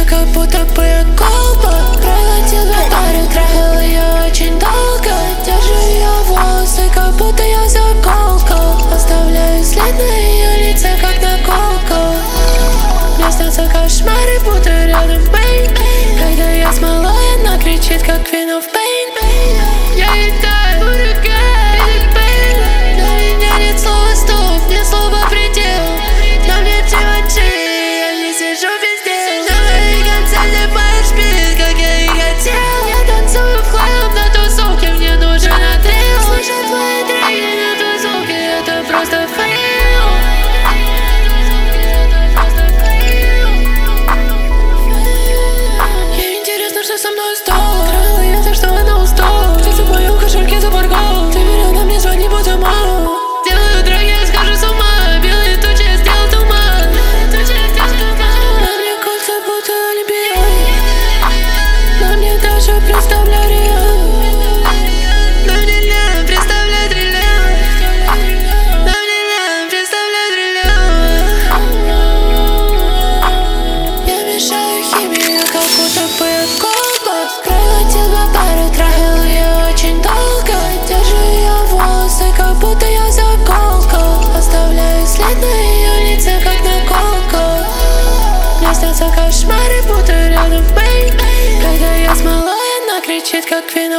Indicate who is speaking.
Speaker 1: как будто бы я колба. Пролетел в баре, трахал ее очень долго. Держу ее волосы, как будто я заколка. Оставляю след на ее лице, как наколка. Мне снятся кошмары, будто рядом Бэйн. Когда я смолой, она кричит, как Queen of Pain. Я летаю, ураган, видит Бэйн. На меня нет слова стоп, нет слова предел. На мне Тимати, я не сижу везде. На мои концерты пошпилит, как я и хотел. Я танцую в клуб на тусовке, мне нужен отрыв. Слушать твои треки на тусовке, это просто фейл. Что со мной стало? Крала я так, что она устала. Птица в моем кошельке заборгала. Ты берет на мне, звони, будь мало. Делаю драки, я схожу с ума. Белые тучи, я сделал туман. На мне кольца, будто алиби. На мне даже представляю реал. На мне лям, представляет реал. На мне лям, представляет реал. Я мешаю химию, как будто бы я пролетел в баре, трахал ее очень долго. Держу ее волосы, как будто я заколка. Оставляю след на ее лице, как наколка. Мне снятся кошмары, будто рядом Бэйн. Когда я смолой, она кричит, как Queen.